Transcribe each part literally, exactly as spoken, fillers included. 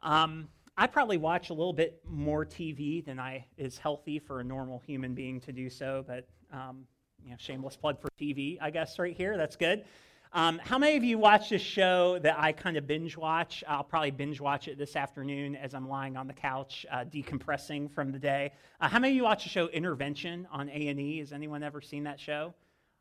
Um, I probably watch a little bit more T V than I is healthy for a normal human being to do so, but um, you know, shameless plug for T V, I guess, right here. That's good. Um, how many of you watch this show that I kind of binge watch? I'll probably binge watch it this afternoon as I'm lying on the couch uh, decompressing from the day. Uh, how many of you watch the show Intervention on A and E? Has anyone ever seen that show?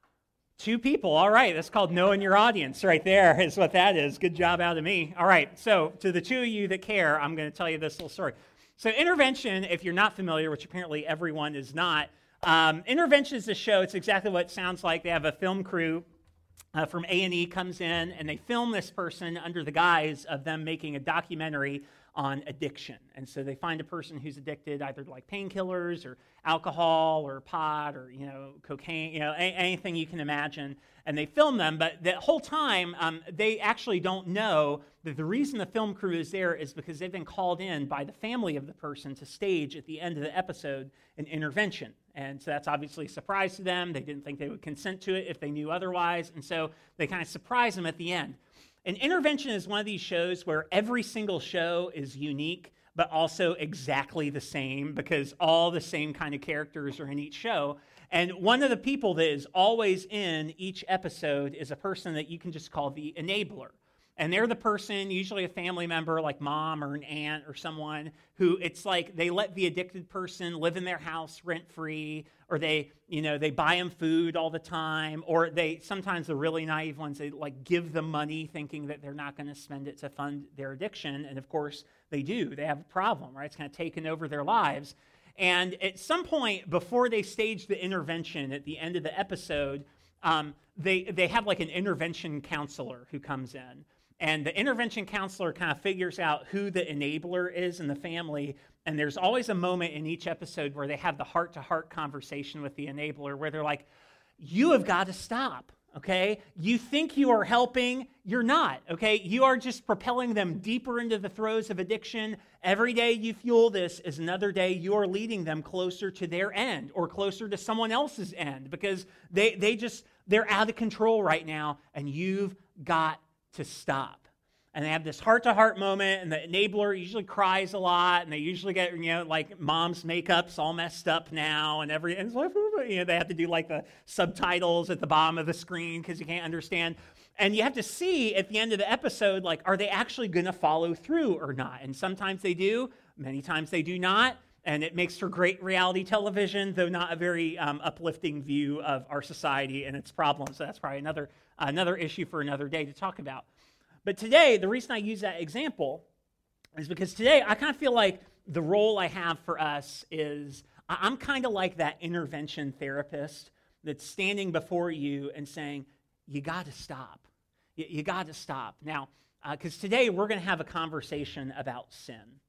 Two people. All right. That's called knowing your audience right there is what that is. Good job out of me. All right. So to the two of you that care, I'm going to tell you this little story. So Intervention, if you're not familiar, which apparently everyone is not, um, Intervention is a show. It's exactly what it sounds like. They have a film crew Uh, from A and E comes in, and they film this person under the guise of them making a documentary on addiction. And so they find a person who's addicted either to like painkillers or alcohol or pot or, you know, cocaine, you know, a- anything you can imagine. And they film them, but the whole time um, they actually don't know that the reason the film crew is there is because they've been called in by the family of the person to stage at the end of the episode an intervention. And so that's obviously a surprise to them. They didn't think they would consent to it if they knew otherwise. And so they kind of surprise them at the end. And Intervention is one of these shows where every single show is unique, but also exactly the same because all the same kind of characters are in each show. And one of the people that is always in each episode is a person that you can just call the enabler. And they're the person, usually a family member like mom or an aunt or someone who it's like they let the addicted person live in their house rent-free, or they, you know, they buy them food all the time, or they, sometimes the really naive ones, they like give them money thinking that they're not going to spend it to fund their addiction. And of course they do. They have a problem, right? It's kind of taken over their lives. And at some point before they stage the intervention at the end of the episode, um, they, they have like an intervention counselor who comes in. And the intervention counselor kind of figures out who the enabler is in the family. And there's always a moment in each episode where they have the heart-to-heart conversation with the enabler where they're like, you have got to stop, okay? You think you are helping, you're not, okay? You are just propelling them deeper into the throes of addiction. Every day you fuel this is another day you are leading them closer to their end or closer to someone else's end because they, they just, they're out of control right now and you've got to stop. And they have this heart-to-heart moment, and the enabler usually cries a lot, and they usually get, you know, like mom's makeup's all messed up now, and every, and it's like, you know, they have to do like the subtitles at the bottom of the screen because you can't understand. And you have to see at the end of the episode, like, are they actually going to follow through or not? And sometimes they do, many times they do not. And it makes for great reality television, though not a very um, uplifting view of our society and its problems. So that's probably another another issue for another day to talk about. But today, the reason I use that example is because today I kind of feel like the role I have for us is I'm kind of like that intervention therapist that's standing before you and saying, you got to stop. You, you got to stop. Now, because uh, today we're going to have a conversation about sin.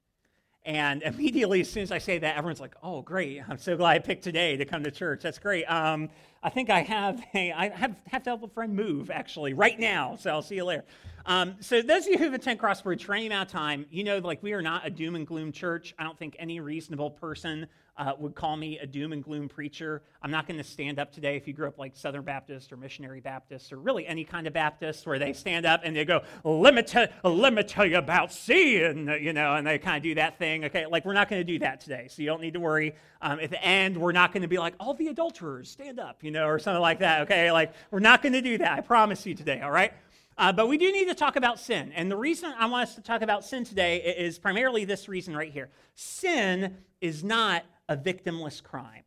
And immediately, as soon as I say that, everyone's like, oh, great. I'm so glad I picked today to come to church. That's great. Um, I think I have a, I have, have to help a friend move, actually, right now. So I'll see you later. Um, so those of you who've attended Crossbridge for any amount of time, you know, like, we are not a doom and gloom church. I don't think any reasonable person uh, would call me a doom and gloom preacher. I'm not going to stand up today if you grew up like Southern Baptist or Missionary Baptist or really any kind of Baptist where they stand up and they go, let me, tell, let me tell you about sin, you know, and they kind of do that thing. Okay, like, we're not going to do that today, so you don't need to worry. Um, at the end, we're not going to be like, all the adulterers, stand up, you know, or something like that, okay? Like, we're not going to do that, I promise you today, all right? Uh, but we do need to talk about sin. And the reason I want us to talk about sin today is primarily this reason right here. Sin is not a victimless crime.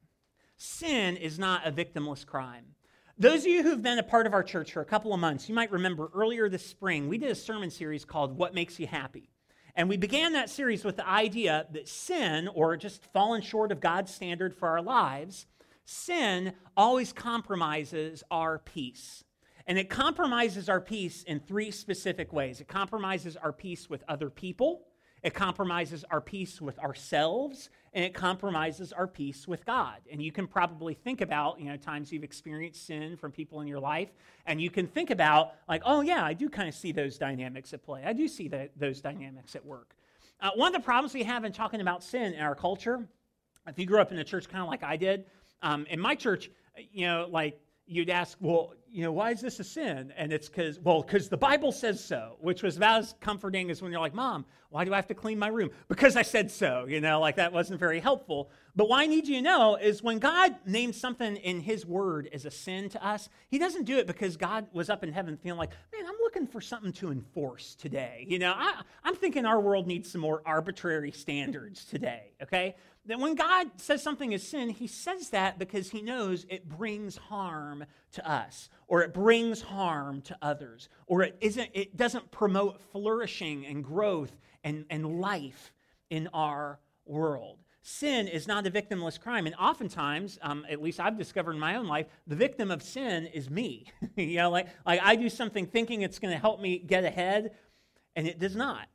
Sin is not a victimless crime. Those of you who've been a part of our church for a couple of months, you might remember earlier this spring, we did a sermon series called What Makes You Happy? And we began that series with the idea that sin, or just falling short of God's standard for our lives, sin always compromises our peace. And it compromises our peace in three specific ways. It compromises our peace with other people, it compromises our peace with ourselves, and it compromises our peace with God. And you can probably think about, you know, times you've experienced sin from people in your life, and you can think about, like, oh yeah, I do kind of see those dynamics at play. I do see the, those dynamics at work. Uh, one of the problems we have in talking about sin in our culture, if you grew up in a church kind of like I did, um, in my church, you know, like, you'd ask, well, you know, why is this a sin? And it's because, well, because the Bible says so, which was about as comforting as when you're like, Mom, why do I have to clean my room? Because I said so, you know, like that wasn't very helpful. But what I need you to know is when God names something in his word as a sin to us, he doesn't do it because God was up in heaven feeling like, man, I'm looking for something to enforce today. You know, I, I'm thinking our world needs some more arbitrary standards today, okay? That when God says something is sin, he says that because he knows it brings harm to us, or it brings harm to others, or it isn't, it doesn't promote flourishing and growth and, and life in our world. Sin is not a victimless crime, and oftentimes, um, at least I've discovered in my own life, the victim of sin is me. you know, like, like I do something thinking it's going to help me get ahead, and it does not.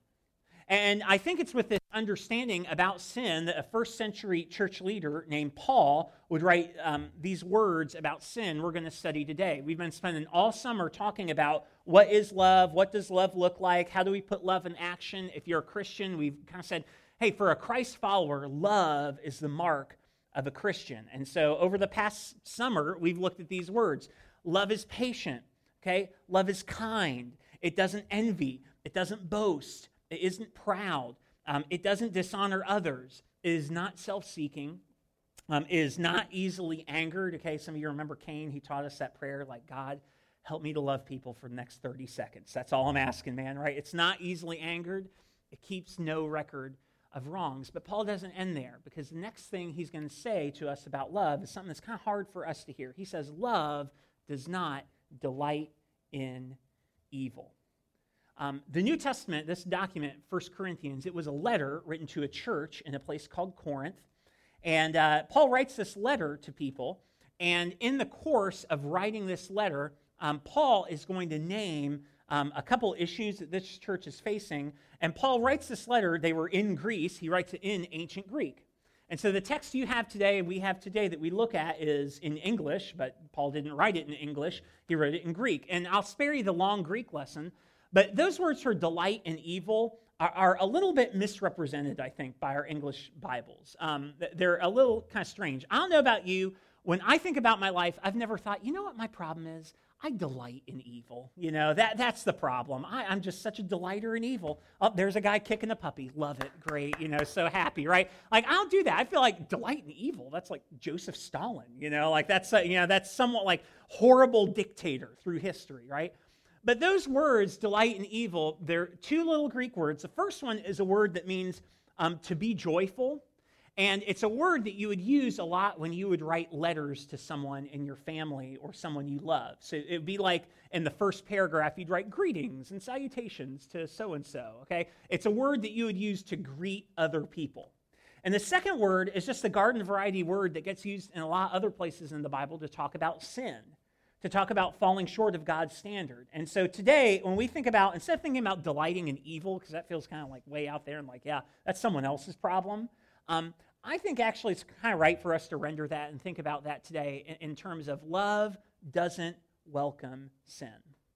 And I think it's with this understanding about sin that a first century church leader named Paul would write um, these words about sin we're going to study today. We've been spending all summer talking about what is love, what does love look like, how do we put love in action. If you're a Christian, we've kind of said, hey, for a Christ follower, love is the mark of a Christian. And so over the past summer, we've looked at these words. Love is patient, okay? Love is kind. It doesn't envy. It doesn't boast. It isn't proud. Um, it doesn't dishonor others. It is not self-seeking. Um, it is not easily angered. Okay, some of you remember Cain. He taught us that prayer, like, God, help me to love people for the next thirty seconds. That's all I'm asking, man, right? It's not easily angered. It keeps no record of wrongs. But Paul doesn't end there, because the next thing he's going to say to us about love is something that's kind of hard for us to hear. He says, love does not delight in evil. Um, the New Testament, this document, First Corinthians, it was a letter written to a church in a place called Corinth. And uh, Paul writes this letter to people. And in the course of writing this letter, um, Paul is going to name um, a couple issues that this church is facing. And Paul writes this letter. They were in Greece. He writes it in ancient Greek. And so the text you have today, we have today that we look at is in English, but Paul didn't write it in English. He wrote it in Greek. And I'll spare you the long Greek lesson. But those words for delight and evil are, are a little bit misrepresented, I think, by our English Bibles. Um, they're a little kind of strange. I don't know about you. When I think about my life, I've never thought, you know what my problem is? I delight in evil. You know, that that's the problem. I, I'm just such a delighter in evil. Oh, there's a guy kicking a puppy. Love it. Great. You know, so happy, right? Like, I don't do that. I feel like delight in evil. That's like Joseph Stalin, you know, like that's, a, you know, that's somewhat like horrible dictator through history, right? But those words, delight and evil, they're two little Greek words. The first one is a word that means um, to be joyful. And it's a word that you would use a lot when you would write letters to someone in your family or someone you love. So it would be like in the first paragraph, you'd write greetings and salutations to so-and-so, okay? It's a word that you would use to greet other people. And the second word is just a garden variety word that gets used in a lot of other places in the Bible to talk about sin, to talk about falling short of God's standard. And so today, when we think about, instead of thinking about delighting in evil, because that feels kind of like way out there and like, yeah, that's someone else's problem, um, I think actually it's kind of right for us to render that and think about that today in, in terms of love doesn't welcome sin.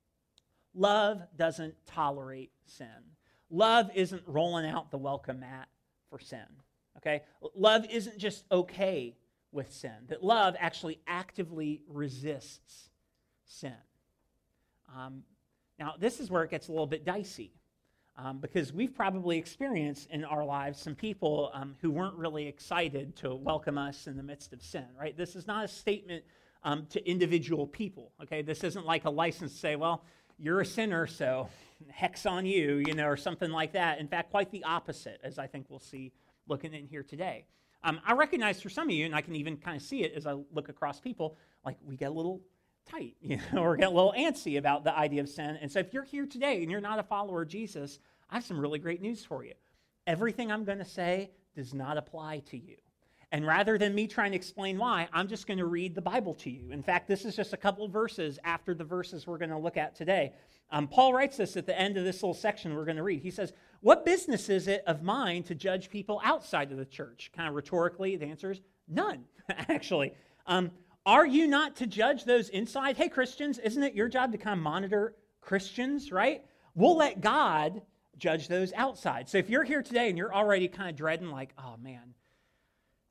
Love doesn't tolerate sin. Love isn't rolling out the welcome mat for sin, okay? Love isn't just okay with sin, that love actually actively resists sin. Um, now, this is where it gets a little bit dicey, um, because we've probably experienced in our lives some people um, who weren't really excited to welcome us in the midst of sin, right? This is not a statement um, to individual people, okay? This isn't like a license to say, well, you're a sinner, so heck's on you, you know, or something like that. In fact, quite the opposite, as I think we'll see looking in here today. Um, I recognize for some of you, and I can even kind of see it as I look across people, like we get a little tight, you know, or get a little antsy about the idea of sin. And so if you're here today and you're not a follower of Jesus, I have some really great news for you. Everything I'm going to say does not apply to you. And rather than me trying to explain why, I'm just going to read the Bible to you. In fact, this is just a couple of verses after the verses we're going to look at today. Um, Paul writes this at the end of this little section we're going to read. He says, what business is it of mine to judge people outside of the church? Kind of rhetorically, the answer is none, actually. Um, are you not to judge those inside? Hey, Christians, isn't it your job to kind of monitor Christians, right? We'll let God judge those outside. So if you're here today and you're already kind of dreading like, oh man,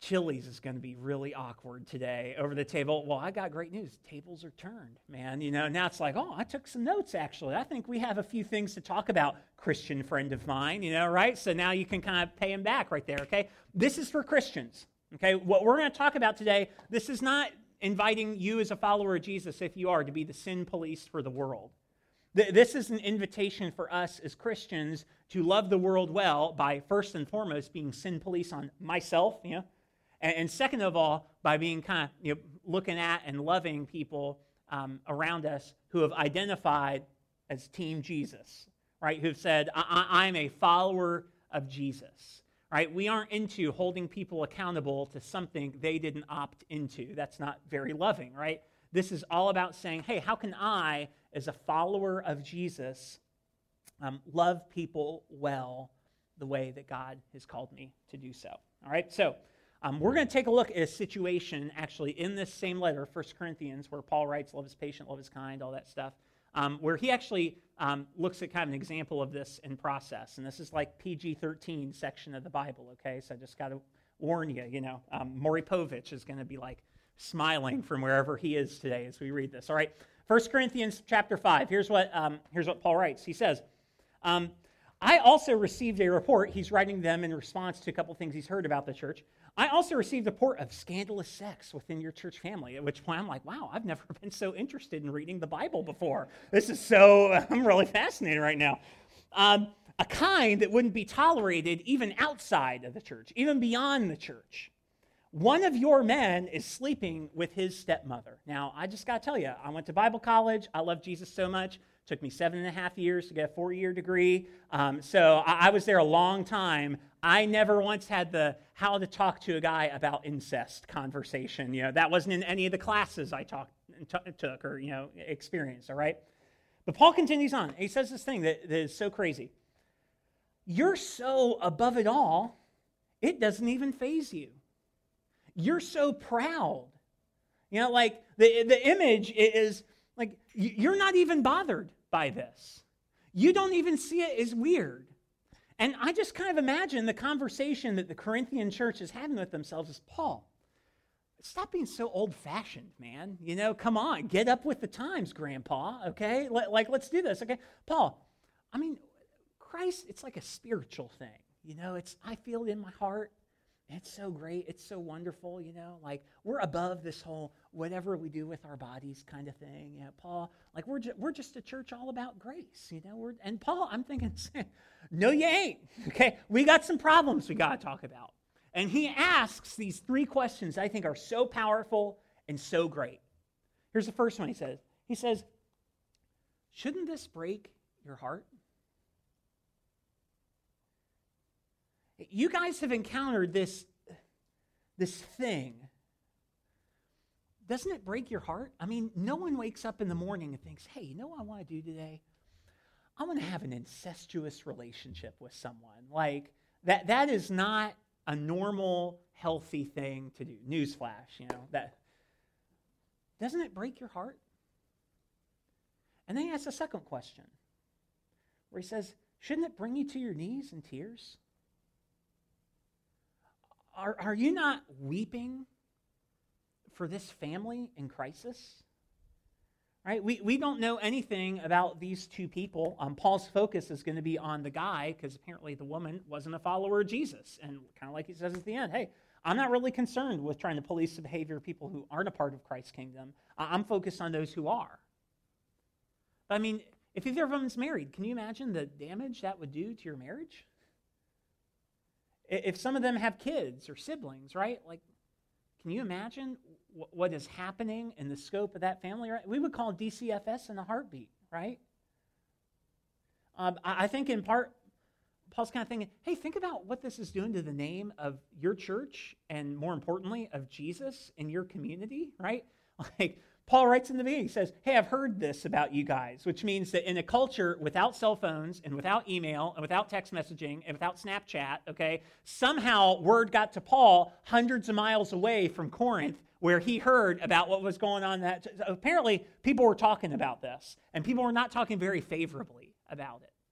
Chili's is going to be really awkward today over the table. Well, I got great news. Tables are turned, man. You know, now it's like, oh, I took some notes, actually. I think we have a few things to talk about, Christian friend of mine, you know, right? So now you can kind of pay him back right there, okay? This is for Christians, okay? What we're going to talk about today, this is not inviting you as a follower of Jesus, if you are, to be the sin police for the world. This is an invitation for us as Christians to love the world well by, first and foremost, being sin police on myself, you know, and second of all, by being kind of, you know, looking at and loving people um, around us who have identified as Team Jesus, right? Who've said, I- I- I'm a follower of Jesus, right? We aren't into holding people accountable to something they didn't opt into. That's not very loving, right? This is all about saying, hey, how can I, as a follower of Jesus, um, love people well the way that God has called me to do so? All right, so Um, we're going to take a look at a situation actually in this same letter, First Corinthians, where Paul writes, love is patient, love is kind, all that stuff, um, where he actually um, looks at kind of an example of this in process. And this is like P G thirteen section of the Bible, okay? So I just got to warn you, you know, um, Maury Povich is going to be like smiling from wherever he is today as we read this. All right, First Corinthians chapter five, here's what, um, here's what Paul writes. He says, um, I also received a report. He's writing them in response to a couple things he's heard about the church. I also received a report of scandalous sex within your church family, at which point I'm like, wow, I've never been so interested in reading the Bible before. This is so, I'm really fascinated right now. Um, a kind that wouldn't be tolerated even outside of the church, even beyond the church. One of your men is sleeping with his stepmother. Now, I just got to tell you, I went to Bible college. I love Jesus so much. It took me seven and a half years to get a four-year degree. Um, so I, I was there a long time. I never once had the how to talk to a guy about incest conversation. You know, that wasn't in any of the classes I talked, t- took or, you know, experienced, all right? But Paul continues on. He says this thing that, that is so crazy. You're so above it all, it doesn't even faze you. You're so proud. You know, like the, the image is like you're not even bothered by this. You don't even see it as weird. And I just kind of imagine the conversation that the Corinthian church is having with themselves is, Paul, stop being so old-fashioned, man. You know, come on, get up with the times, Grandpa, okay? Like, let's do this, okay? Paul, I mean, Christ, it's like a spiritual thing. You know, it's I feel it in my heart. It's so great. It's so wonderful, you know, like we're above this whole whatever we do with our bodies kind of thing. Yeah, Paul, like we're, ju- we're just a church all about grace, you know. We're, and Paul, I'm thinking, no, you ain't, okay? We got some problems we got to talk about. And he asks these three questions I think are so powerful and so great. Here's the first one he says. He says, shouldn't this break your heart? You guys have encountered this, this thing. Doesn't it break your heart? I mean, no one wakes up in the morning and thinks, hey, you know what I want to do today? I want to have an incestuous relationship with someone. Like, that that is not a normal, healthy thing to do. Newsflash, you know. That doesn't it break your heart? And then he asks a second question, where he says, shouldn't it bring you to your knees in tears? Are, are you not weeping for this family in crisis? Right? We, we don't know anything about these two people. Um, Paul's focus is going to be on the guy because apparently the woman wasn't a follower of Jesus. And kind of like he says at the end, hey, I'm not really concerned with trying to police the behavior of people who aren't a part of Christ's kingdom. I'm focused on those who are. But I mean, if either of them is married, can you imagine the damage that would do to your marriage? If some of them have kids or siblings, right? Like, can you imagine w- what is happening in the scope of that family? Right? We would call D C F S in a heartbeat, right? Um, I, I think in part, Paul's kind of thinking, hey, think about what this is doing to the name of your church and more importantly, of Jesus in your community, right? Like, Paul writes in the beginning, he says, hey, I've heard this about you guys, which means that in a culture without cell phones and without email and without text messaging and without Snapchat, okay, somehow word got to Paul hundreds of miles away from Corinth where he heard about what was going on. That apparently people were talking about this, and people were not talking very favorably about it.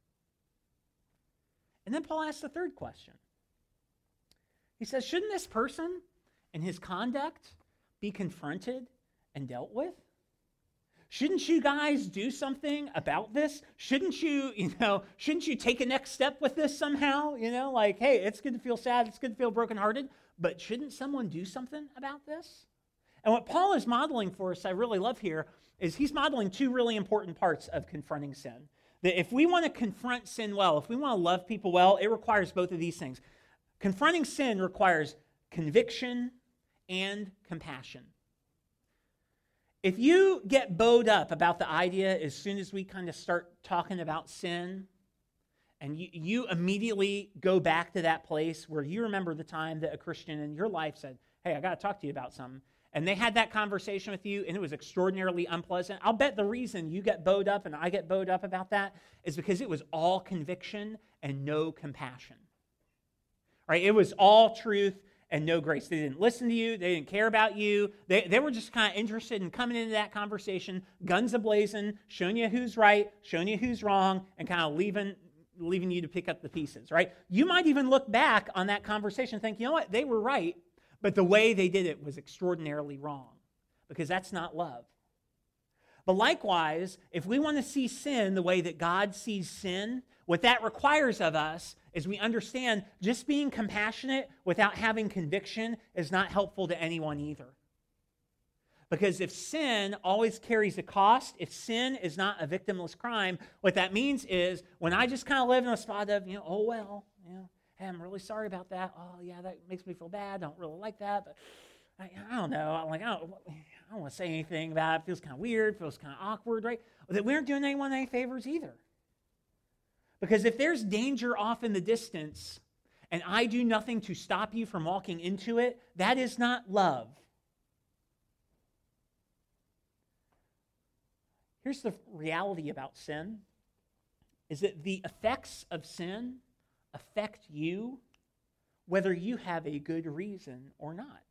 And then Paul asks the third question. He says, shouldn't this person and his conduct be confronted and dealt with? Shouldn't you guys do something about this? Shouldn't you, you know, shouldn't you take a next step with this somehow? You know, like, hey, it's good to feel sad, it's good to feel brokenhearted, but shouldn't someone do something about this? And what Paul is modeling for us, I really love here, is he's modeling two really important parts of confronting sin. That if we want to confront sin well, if we want to love people well, it requires both of these things. Confronting sin requires conviction and compassion. If you get bowed up about the idea as soon as we kind of start talking about sin, and you, you immediately go back to that place where you remember the time that a Christian in your life said, hey, I got to talk to you about something, and they had that conversation with you, and it was extraordinarily unpleasant, I'll bet the reason you get bowed up and I get bowed up about that is because it was all conviction and no compassion. Right? It was all truth and no grace. They didn't listen to you. They didn't care about you. They, they were just kind of interested in coming into that conversation, guns a-blazing, showing you who's right, showing you who's wrong, and kind of leaving, leaving you to pick up the pieces, right? You might even look back on that conversation and think, you know what, they were right, but the way they did it was extraordinarily wrong, because that's not love. But likewise, if we want to see sin the way that God sees sin, what that requires of us is we understand just being compassionate without having conviction is not helpful to anyone either. Because if sin always carries a cost, if sin is not a victimless crime, what that means is when I just kind of live in a spot of, you know, oh, well, you know, hey, I'm really sorry about that. Oh, yeah, that makes me feel bad. I don't really like that, but I, I don't know. I'm like, I don't, I don't want to say anything about it. It feels kind of weird. It feels kind of awkward, right? That we aren't doing anyone any favors either. Because if there's danger off in the distance and I do nothing to stop you from walking into it, that is not love. Here's the reality about sin, is that the effects of sin affect you whether you have a good reason or not.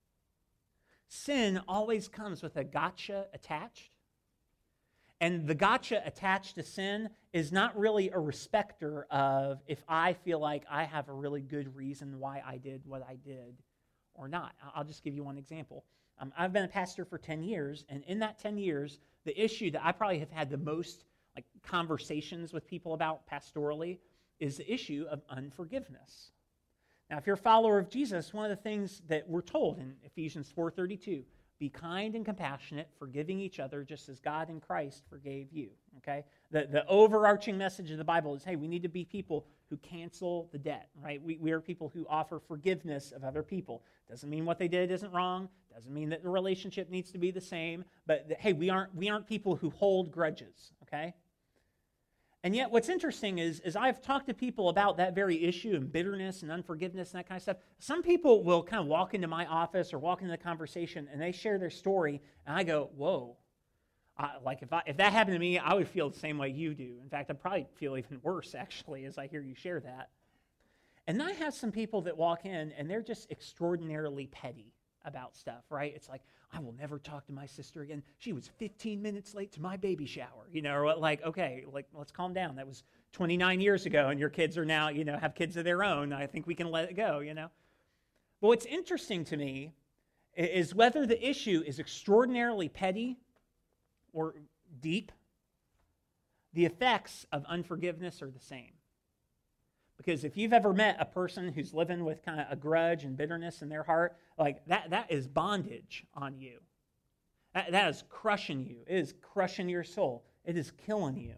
Sin always comes with a gotcha attached. And the gotcha attached to sin is not really a respecter of if I feel like I have a really good reason why I did what I did or not. I'll just give you one example. Um, I've been a pastor for ten years, and in that ten years, the issue that I probably have had the most like conversations with people about pastorally is the issue of unforgiveness. Now, if you're a follower of Jesus, one of the things that we're told in Ephesians four thirty-two, be kind and compassionate, forgiving each other just as God in Christ forgave you, okay? The, the overarching message of the Bible is, hey, we need to be people who cancel the debt, right? We, we are people who offer forgiveness of other people. Doesn't mean what they did isn't wrong. Doesn't mean that the relationship needs to be the same. But, that, hey, we aren't, we aren't people who hold grudges, okay? And yet what's interesting is, is I've talked to people about that very issue and bitterness and unforgiveness and that kind of stuff. Some people will kind of walk into my office or walk into the conversation and they share their story and I go, whoa. I, like if, I, if that happened to me, I would feel the same way you do. In fact, I'd probably feel even worse actually as I hear you share that. And then I have some people that walk in and they're just extraordinarily petty about stuff, right? It's like, I will never talk to my sister again. She was fifteen minutes late to my baby shower, you know, or like, okay, like, let's calm down. That was twenty-nine years ago, and your kids are now, you know, have kids of their own. I think we can let it go, you know. But what's interesting to me is whether the issue is extraordinarily petty or deep, the effects of unforgiveness are the same. Because if you've ever met a person who's living with kind of a grudge and bitterness in their heart, like that, that is bondage on you. That, that is crushing you. It is crushing your soul. It is killing you.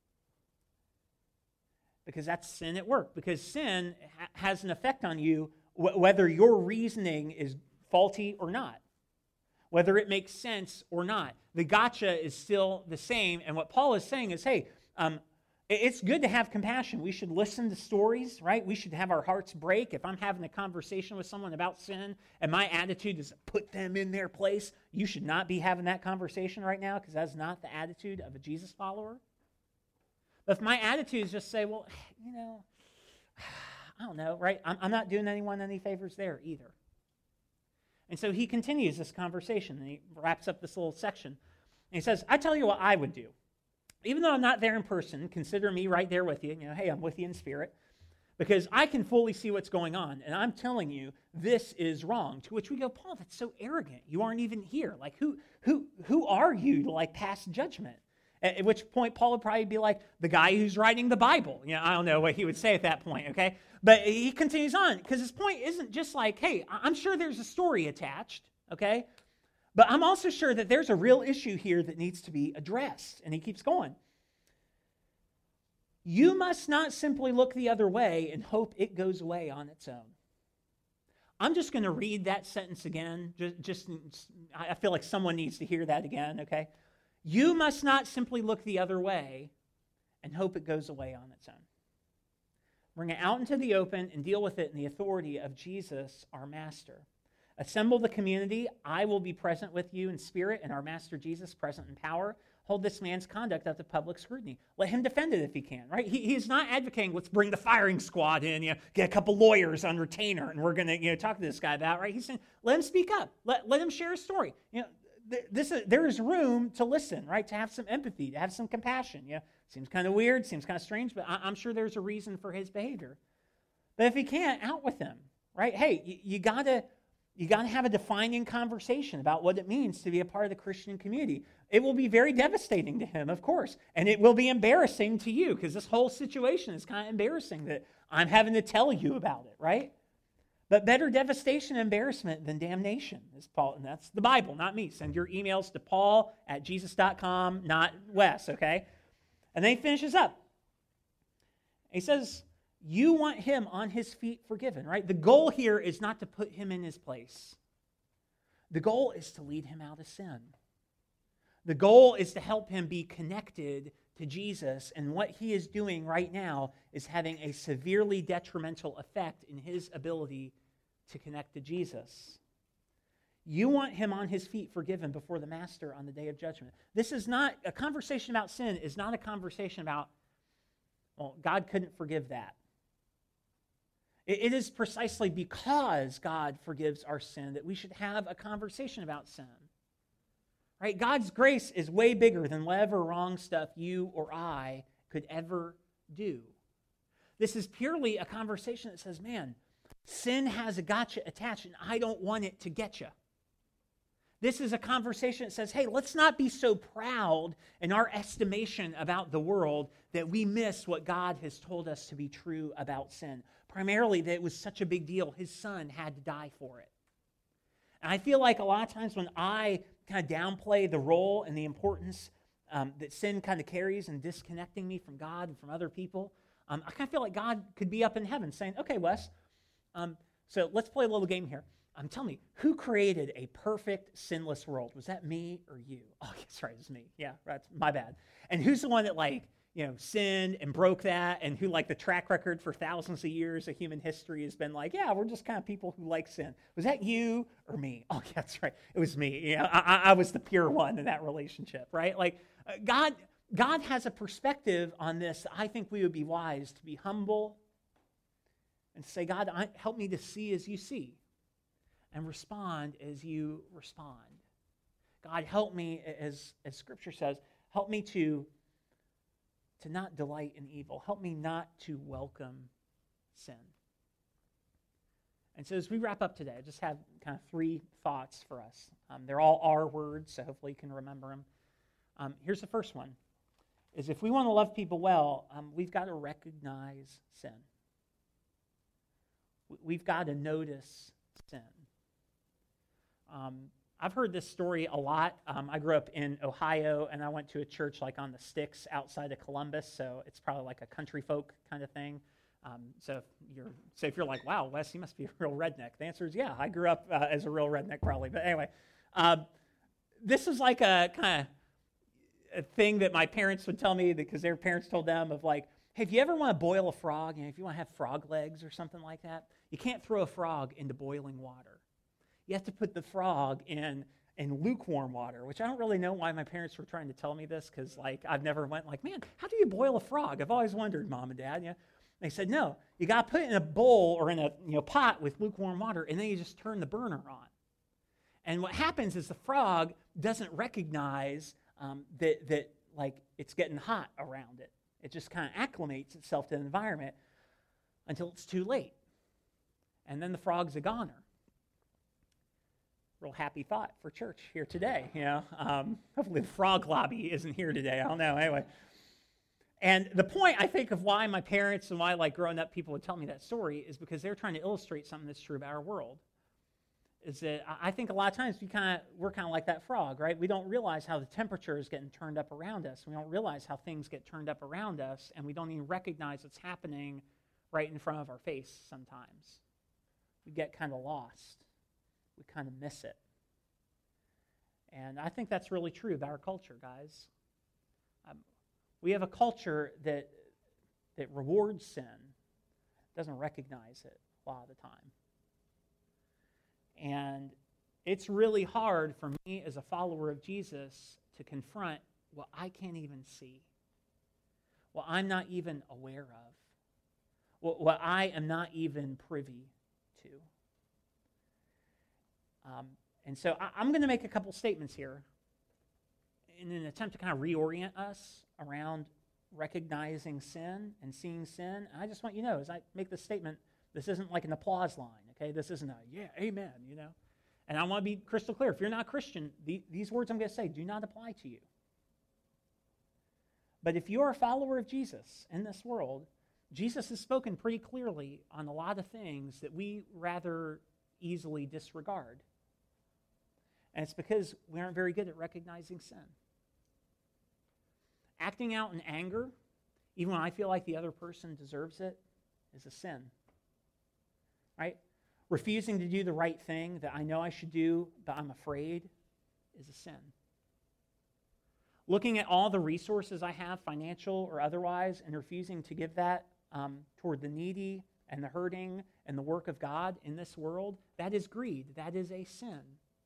Because that's sin at work. Because sin ha- has an effect on you wh- whether your reasoning is faulty or not. Whether it makes sense or not. The gotcha is still the same. And what Paul is saying is, hey, um, it's good to have compassion. We should listen to stories, right? We should have our hearts break. If I'm having a conversation with someone about sin and my attitude is put them in their place, you should not be having that conversation right now because that's not the attitude of a Jesus follower. But if my attitude is just say, well, you know, I don't know, right? I'm, I'm not doing anyone any favors there either. And so he continues this conversation and he wraps up this little section. And he says, I tell you what I would do. Even though I'm not there in person, consider me right there with you. You know, hey, I'm with you in spirit. because I can fully see what's going on, and I'm telling you, this is wrong. To which we go, Paul, that's so arrogant. You aren't even here. Like, who, who, who are you to, like, pass judgment? At, at which point, Paul would probably be like, the guy who's writing the Bible. You know, I don't know what he would say at that point, okay? But he continues on, because his point isn't just like, hey, I'm sure there's a story attached, okay? But I'm also sure that there's a real issue here that needs to be addressed. And he keeps going. You must not simply look the other way and hope it goes away on its own. I'm just going to read that sentence again. Just, just, I feel like someone needs to hear that again, okay? You must not simply look the other way and hope it goes away on its own. Bring it out into the open and deal with it in the authority of Jesus, our Master. Assemble the community. I will be present with you in spirit, and our Master Jesus present in power. Hold this man's conduct up to public scrutiny. Let him defend it if he can, right? He, he's not advocating, let's bring the firing squad in, you know, get a couple lawyers on retainer, and we're going to, you know, talk to this guy about, right? He's saying, let him speak up. Let, let him share his story. You know, th- this is, there is room to listen, right? To have some empathy, to have some compassion. You know, seems kind of weird, seems kind of strange, but I, I'm sure there's a reason for his behavior. But if he can't, out with him, right? Hey, you, you got to... You got to have a defining conversation about what it means to be a part of the Christian community. It will be very devastating to him, of course, and it will be embarrassing to you because this whole situation is kind of embarrassing that I'm having to tell you about it, right? But better devastation and embarrassment than damnation is Paul, and that's the Bible, not me. Send your emails to Paul at Jesus dot com, not Wes, okay? And then he finishes up. He says, you want him on his feet forgiven, right? The goal here is not to put him in his place. The goal is to lead him out of sin. The goal is to help him be connected to Jesus, and what he is doing right now is having a severely detrimental effect in his ability to connect to Jesus. You want him on his feet forgiven before the Master on the day of judgment. This is not, a conversation about sin is not a conversation about, well, God couldn't forgive that. It is precisely because God forgives our sin that we should have a conversation about sin. Right? God's grace is way bigger than whatever wrong stuff you or I could ever do. This is purely a conversation that says, man, sin has a gotcha attached and I don't want it to get you. This is a conversation that says, hey, let's not be so proud in our estimation about the world that we miss what God has told us to be true about sin. Primarily that it was such a big deal, his son had to die for it. And I feel like a lot of times when I kind of downplay the role and the importance um, that sin kind of carries in disconnecting me from God and from other people, um, I kind of feel like God could be up in heaven saying, okay, Wes, um, so let's play a little game here. Um, tell me, who created a perfect, sinless world? Was that me or you? Oh, that's right, it was me. Yeah, that's my bad. And who's the one that, like, you know, sinned and broke that, and who, like, the track record for thousands of years of human history has been like, yeah, we're just kind of people who like sin. Was that you or me? Oh, yeah, that's right. It was me. Yeah, I, I was the pure one in that relationship, right? Like, uh, God, God has a perspective on this. I think we would be wise to be humble and say, God, I, help me to see as you see and respond as you respond. God, help me, as, as Scripture says, help me to to not delight in evil. Help me not to welcome sin. And so as we wrap up today, I just have kind of three thoughts for us. Um, they're all R words, so hopefully you can remember them. Um, here's the first one, is if we want to love people well, um, we've got to recognize sin. We've got to notice sin. Um, I've heard this story a lot. Um, I grew up in Ohio, and I went to a church like on the sticks outside of Columbus, so it's probably like a country folk kind of thing. Um, so if you're, so if you're like, wow, Wes, you must be a real redneck. The answer is yeah, I grew up uh, as a real redneck probably. But anyway, uh, this is like a kind of a thing that my parents would tell me because their parents told them of like, hey, if you ever want to boil a frog, you know, if you want to have frog legs or something like that, you can't throw a frog into boiling water. You have to put the frog in, in lukewarm water, which I don't really know why my parents were trying to tell me this, because like I've never went like, man, how do you boil a frog? I've always wondered, Mom and Dad. Yeah, they said, no, you got to put it in a bowl or in a you know pot with lukewarm water, and then you just turn the burner on. And what happens is the frog doesn't recognize um, that that like it's getting hot around it. It just kind of acclimates itself to the environment. until it's too late. And then the frog's a goner. Real happy thought for church here today, you know. Um, hopefully the frog lobby isn't here today. I don't know. Anyway. And the point, I think, of why my parents and why, like, growing up, people would tell me that story is because they're trying to illustrate something that's true about our world. Is that I think a lot of times we kind of we're kind of like that frog, right? We don't realize how the temperature is getting turned up around us. We don't realize how things get turned up around us, and we don't even recognize what's happening right in front of our face sometimes. We get kind of lost. We kind of miss it. And I think that's really true about our culture, guys. Um, we have a culture that that rewards sin, doesn't recognize it a lot of the time. And it's really hard for me as a follower of Jesus to confront what I can't even see, what I'm not even aware of, what, what I am not even privy to. Um, and so I, I'm going to make a couple statements here in an attempt to kind of reorient us around recognizing sin and seeing sin. And I just want you to know, as I make this statement, this isn't like an applause line, okay? This isn't a, yeah, amen, you know? And I want to be crystal clear. If you're not a Christian, the, these words I'm going to say do not apply to you. But if you're a follower of Jesus in this world, Jesus has spoken pretty clearly on a lot of things that we rather easily disregard. And it's because we aren't very good at recognizing sin. Acting out in anger, even when I feel like the other person deserves it, is a sin. Right? Refusing to do the right thing that I know I should do, but I'm afraid, is a sin. Looking at all the resources I have, financial or otherwise, and refusing to give that um, toward the needy and the hurting and the work of God in this world, that is greed. That is a sin.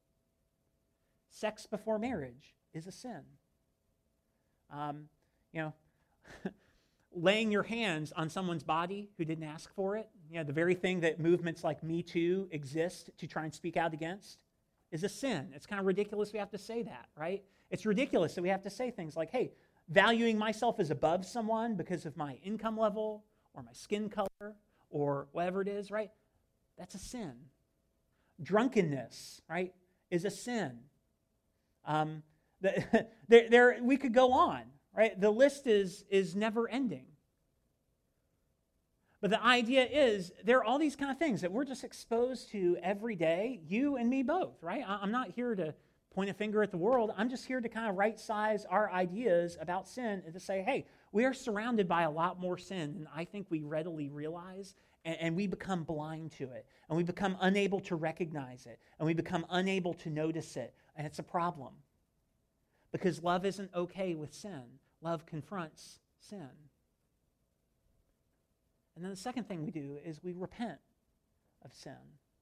Sex before marriage is a sin. Um, you know, laying your hands on someone's body who didn't ask for it, you know, the very thing that movements like Me Too exist to try and speak out against, is a sin. It's kind of ridiculous we have to say that, right? It's ridiculous that we have to say things like, hey, valuing myself as above someone because of my income level or my skin color or whatever it is, right? That's a sin. Drunkenness, right, is a sin. Um, the, there, there, we could go on, right? The list is, is never ending. But the idea is there are all these kind of things that we're just exposed to every day, you and me both, right? I'm not here to point a finger at the world. I'm just here to kind of right-size our ideas about sin and to say, hey, we are surrounded by a lot more sin than I think we readily realize, and, and we become blind to it, and we become unable to recognize it, and we become unable to notice it, and it's a problem. Because love isn't okay with sin. Love confronts sin. And then the second thing we do is we repent of sin.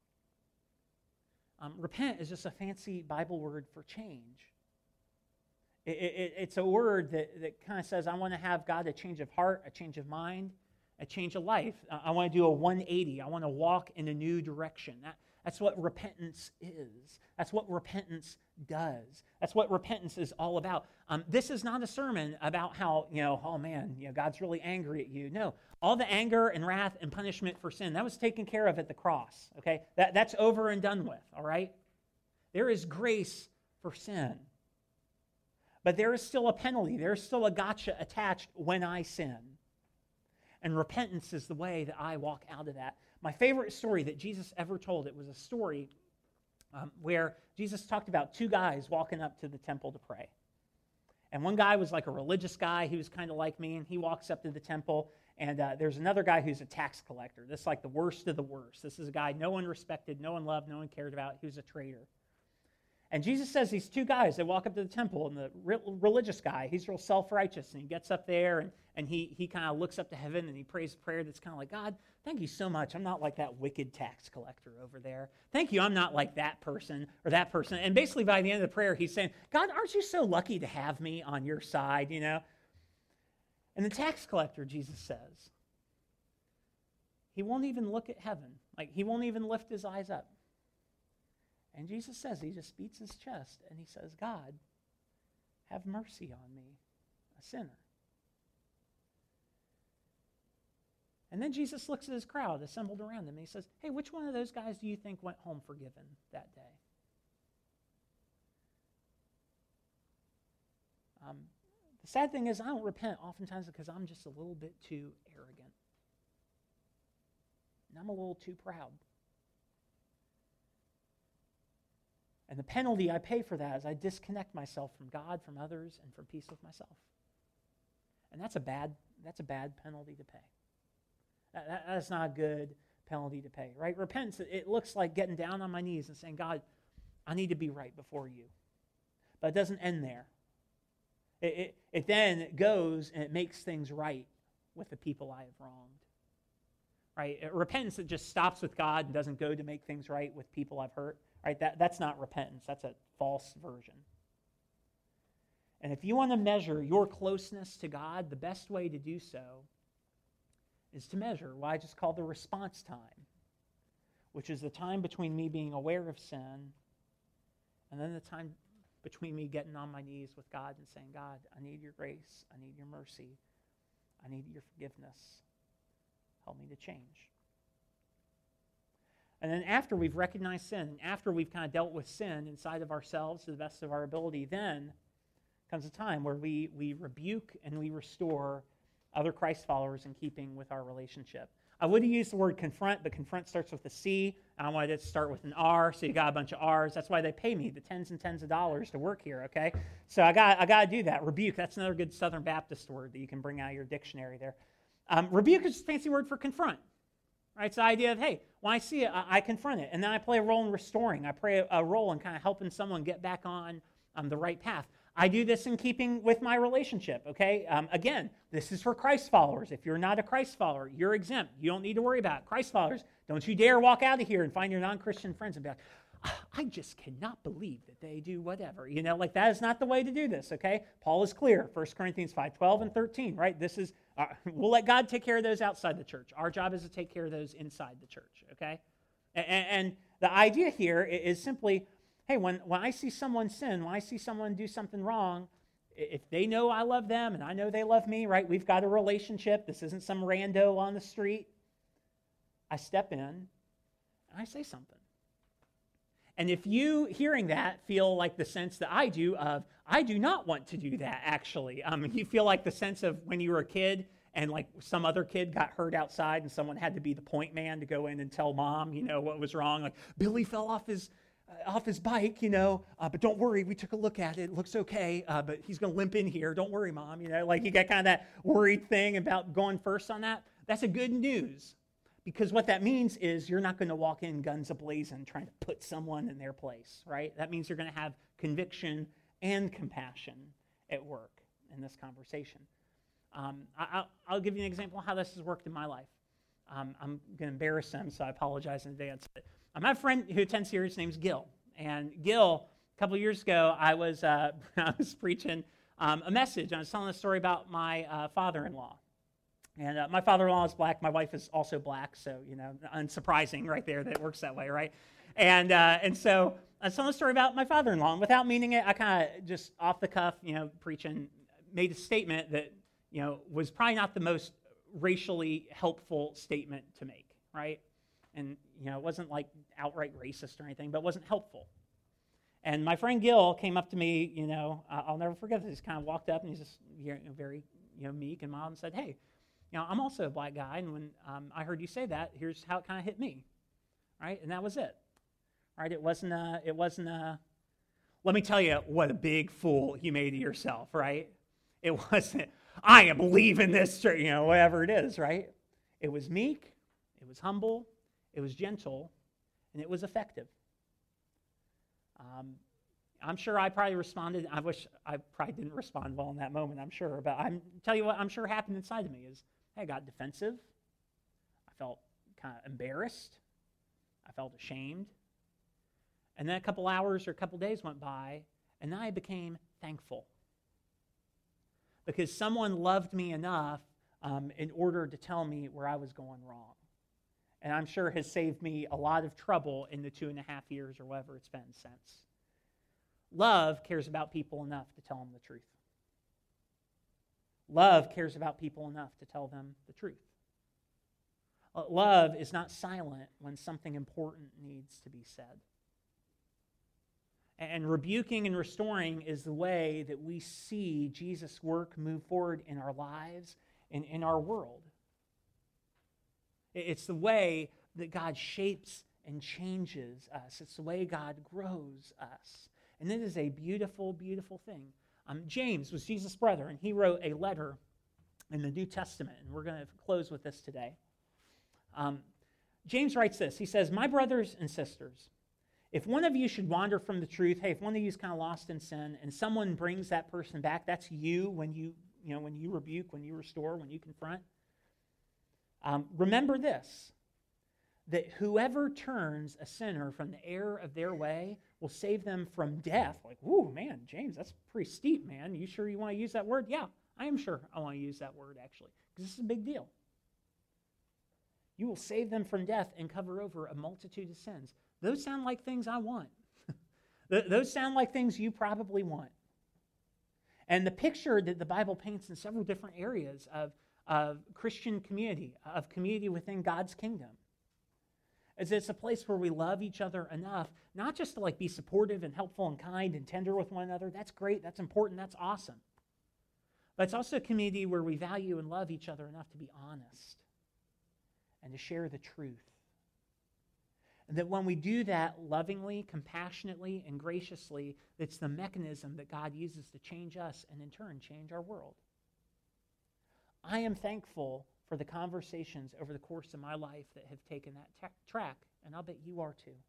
Um, repent is just a fancy Bible word for change. It, it, it's a word that, that kind of says, I want to have God a change of heart, a change of mind, a change of life. I, I want to do a one eighty. I want to walk in a new direction. That, that's what repentance is. That's what repentance does. That's what repentance is all about. Um, this is not a sermon about how, you know, oh man, you know, God's really angry at you. No, all the anger and wrath and punishment for sin, that was taken care of at the cross, okay? That, that's over and done with, all right? There is grace for sin. But there is still a penalty. There is still a gotcha attached when I sin. And repentance is the way that I walk out of that. My favorite story that Jesus ever told, it was a story um, where Jesus talked about two guys walking up to the temple to pray. And one guy was like a religious guy. He was kind of like me, and he walks up to the temple, and uh, there's another guy who's a tax collector. This is like the worst of the worst. This is a guy no one respected, no one loved, no one cared about. He was a traitor. And Jesus says these two guys, they walk up to the temple, and the re- religious guy, he's real self-righteous, and he gets up there, and, and he, he kind of looks up to heaven, and he prays a prayer that's kind of like, God, thank you so much. I'm not like that wicked tax collector over there. Thank you, I'm not like that person or that person. And basically by the end of the prayer, he's saying, God, aren't you so lucky to have me on your side, you know? And the tax collector, Jesus says, he won't even look at heaven. Like, he won't even lift his eyes up. And Jesus says, he just beats his chest, and he says, God, have mercy on me, a sinner. And then Jesus looks at his crowd assembled around him, and he says, hey, which one of those guys do you think went home forgiven that day? Um, the sad thing is I don't repent oftentimes because I'm just a little bit too arrogant. And I'm a little too proud. And the penalty I pay for that is I disconnect myself from God, from others, and from peace with myself. And that's a bad, that's a bad penalty to pay. That, that, that's not a good penalty to pay, right? Repentance, it looks like getting down on my knees and saying, God, I need to be right before you. But it doesn't end there. It, it, it then goes and it makes things right with the people I have wronged. Right? Repentance, it just stops with God and doesn't go to make things right with people I've hurt. Right? That, that's not repentance. That's a false version. And if you want to measure your closeness to God, the best way to do so is to measure what I just call the response time, which is the time between me being aware of sin and then the time between me getting on my knees with God and saying, God, I need your grace. I need your mercy. I need your forgiveness. Help me to change. And then after we've recognized sin, after we've kind of dealt with sin inside of ourselves to the best of our ability, then comes a time where we, we rebuke and we restore other Christ followers in keeping with our relationship. I would have used the word confront, but confront starts with a C. I wanted it to start with an R, so you got a bunch of R's. That's why they pay me the tens and tens of dollars to work here, okay? So I got I got to do that. Rebuke, that's another good Southern Baptist word that you can bring out of your dictionary there. Um, rebuke is a fancy word for confront. Right? It's the idea of, hey, when I see it, I, I confront it. And then I play a role in restoring. I play a, a role in kind of helping someone get back on um, the right path. I do this in keeping with my relationship, okay? Um, again, this is for Christ followers. If you're not a Christ follower, you're exempt. You don't need to worry about it. Christ followers, don't you dare walk out of here and find your non-Christian friends and be like, I just cannot believe that they do whatever. You know, like that is not the way to do this, okay? Paul is clear, First Corinthians five, twelve and thirteen, right? This is, uh, we'll let God take care of those outside the church. Our job is to take care of those inside the church, okay? And, and the idea here is simply, hey, when, when I see someone sin, when I see someone do something wrong, if they know I love them and I know they love me, right? We've got a relationship. This isn't some rando on the street. I step in and I say something. And if you, hearing that, feel like the sense that I do of, I do not want to do that, actually. Um, you feel like the sense of when you were a kid and like some other kid got hurt outside and someone had to be the point man to go in and tell mom, you know, what was wrong. Like, Billy fell off his uh, off his bike, you know, uh, but don't worry, we took a look at it. It looks okay, uh, but he's going to limp in here. Don't worry, mom. You know, like you got kind of that worried thing about going first on that. That's a good news. Because what that means is you're not going to walk in guns a-blazing trying to put someone in their place, right? That means you're going to have conviction and compassion at work in this conversation. Um, I, I'll give you an example of how this has worked in my life. Um, I'm going to embarrass him, so I apologize in advance. But I have a friend who attends here. His name's Gil. And Gil, a couple of years ago, I was uh, I was preaching um, a message. I was telling a story about my uh, father-in-law. And uh, my father-in-law is black. My wife is also black, so, you know, unsurprising right there that it works that way, right? And uh, and so I was telling a story about my father-in-law. And without meaning it, I kind of just off the cuff, you know, preaching, made a statement that, you know, was probably not the most racially helpful statement to make, right? And, you know, it wasn't like outright racist or anything, but it wasn't helpful. And my friend Gil came up to me, you know, I'll never forget this. He kind of walked up and he's just you know, very, you know, meek and mild and said, hey, you know, I'm also a black guy, and when um, I heard you say that, here's how it kind of hit me, right? And that was it, right? It wasn't a, it wasn't a, let me tell you what a big fool you made of yourself, right? It wasn't, I am leaving this, you know, whatever it is, right? It was meek, it was humble, it was gentle, and it was effective. Um, I'm sure I probably responded, I wish I probably didn't respond well in that moment, I'm sure, but I'm tell you what I'm sure happened inside of me is, I got defensive. I felt kind of embarrassed. I felt ashamed. And then a couple hours or a couple days went by, and then I became thankful. Because someone loved me enough um, in order to tell me where I was going wrong. And I'm sure has saved me a lot of trouble in the two and a half years or whatever it's been since. Love cares about people enough to tell them the truth. Love cares about people enough to tell them the truth. Uh, Love is not silent when something important needs to be said. And rebuking and restoring is the way that we see Jesus' work move forward in our lives and in our world. It's the way that God shapes and changes us. It's the way God grows us. And it is a beautiful, beautiful thing. Um, James was Jesus' brother, and he wrote a letter in the New Testament, and we're going to close with this today. Um, James writes this. He says, "My brothers and sisters, if one of you should wander from the truth," hey, if one of you is kind of lost in sin, and someone brings that person back, that's you when you, you know, when you rebuke, when you restore, when you confront. Um, remember this, that whoever turns a sinner from the error of their way will save them from death. Like, ooh, man, James, that's pretty steep, man. You sure you want to use that word? Yeah, I am sure I want to use that word, actually, because this is a big deal. You will save them from death and cover over a multitude of sins. Those sound like things I want. Those sound like things you probably want. And the picture that the Bible paints in several different areas of, of Christian community, of community within God's kingdom, is it's a place where we love each other enough, not just to like be supportive and helpful and kind and tender with one another. That's great, that's important, that's awesome. But it's also a community where we value and love each other enough to be honest and to share the truth. And that when we do that lovingly, compassionately, and graciously, it's the mechanism that God uses to change us and in turn change our world. I am thankful for the conversations over the course of my life that have taken that t- track, and I'll bet you are too.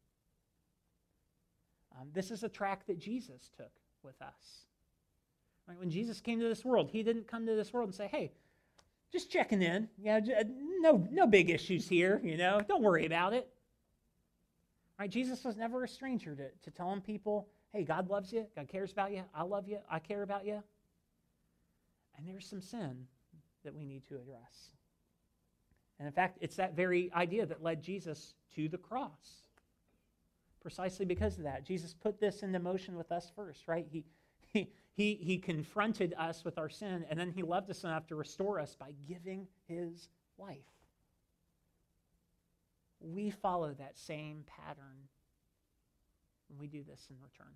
Um, this is a track that Jesus took with us. Right? When Jesus came to this world, he didn't come to this world and say, hey, just checking in. Yeah, no, no big issues here, you know, don't worry about it. Right? Jesus was never a stranger to, to telling people, hey, God loves you, God cares about you, I love you, I care about you. And there's some sin that we need to address. And in fact, it's that very idea that led Jesus to the cross. Precisely because of that. Jesus put this into motion with us first, right? He, he, he, he confronted us with our sin, and then he loved us enough to restore us by giving his life. We follow that same pattern when we do this in return.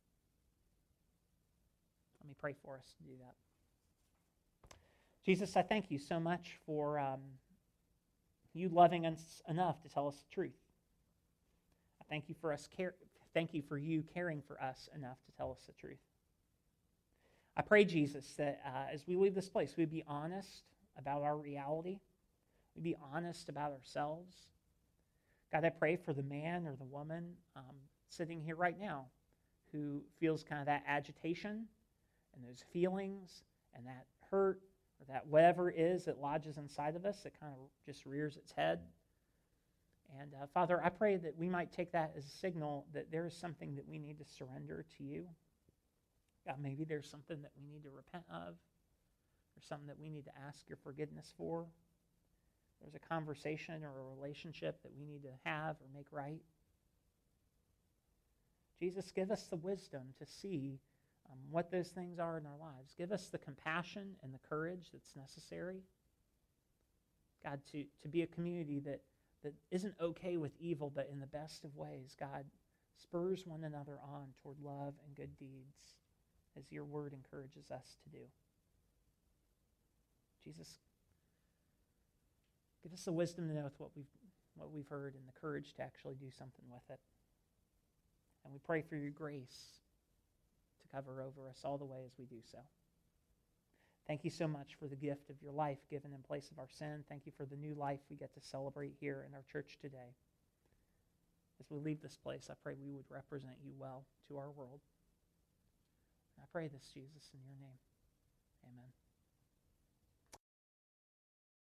Let me pray for us to do that. Jesus, I thank you so much for um, you loving us enough to tell us the truth. I thank you for us care. Thank you for you caring for us enough to tell us the truth. I pray, Jesus, that uh, as we leave this place, we'd be honest about our reality. We'd be honest about ourselves. God, I pray for the man or the woman um, sitting here right now who feels kind of that agitation and those feelings and that hurt or that whatever it is that lodges inside of us that kind of just rears its head. And uh, Father, I pray that we might take that as a signal that there is something that we need to surrender to you. God, maybe there's something that we need to repent of. There's something that we need to ask your forgiveness for. There's a conversation or a relationship that we need to have or make right. Jesus, give us the wisdom to see um, what those things are in our lives. Give us the compassion and the courage that's necessary. God, to, to be a community that, that isn't okay with evil, but in the best of ways, God, spurs one another on toward love and good deeds, as your word encourages us to do. Jesus, give us the wisdom to know with what we've, what we've heard and the courage to actually do something with it. And we pray for your grace to cover over us all the way as we do so. Thank you so much for the gift of your life given in place of our sin. Thank you for the new life we get to celebrate here in our church today. As we leave this place, I pray we would represent you well to our world. I pray this, Jesus, in your name.